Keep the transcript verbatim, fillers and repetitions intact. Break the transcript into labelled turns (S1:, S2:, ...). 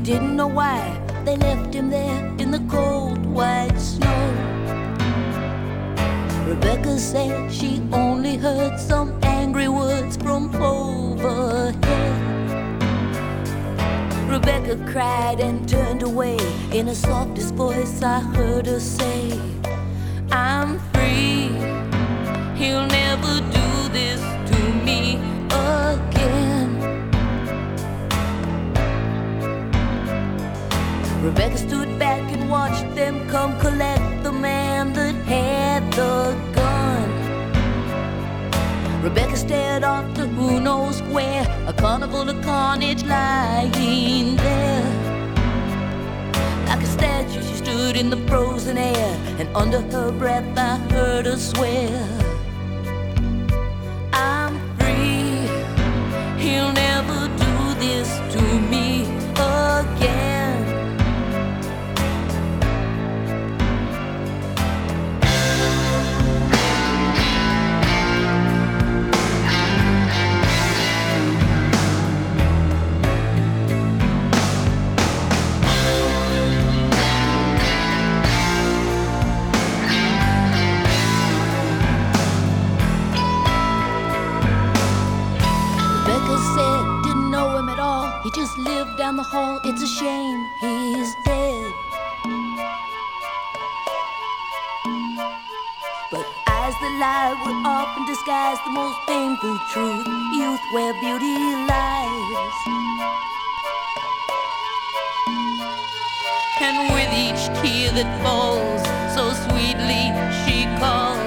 S1: didn't know why they left him there in the cold white snow. Rebecca said she only heard some angry words from overhead. Rebecca cried and turned away. In the softest voice I heard her say, I'm free, he'll never do this to me again. Rebecca stood back and watched them come collect the man that had the gun. Rebecca stared off to who knows where, a carnival of carnage lying there. Like a statue she stood in the frozen air, and under her breath I heard her swear, I'm free, he'll never do this to me again. He just lived down the hall, it's a shame he's dead. But eyes that lie will often disguise the most painful truth, youth where beauty lies. And with each tear that falls so sweetly she calls,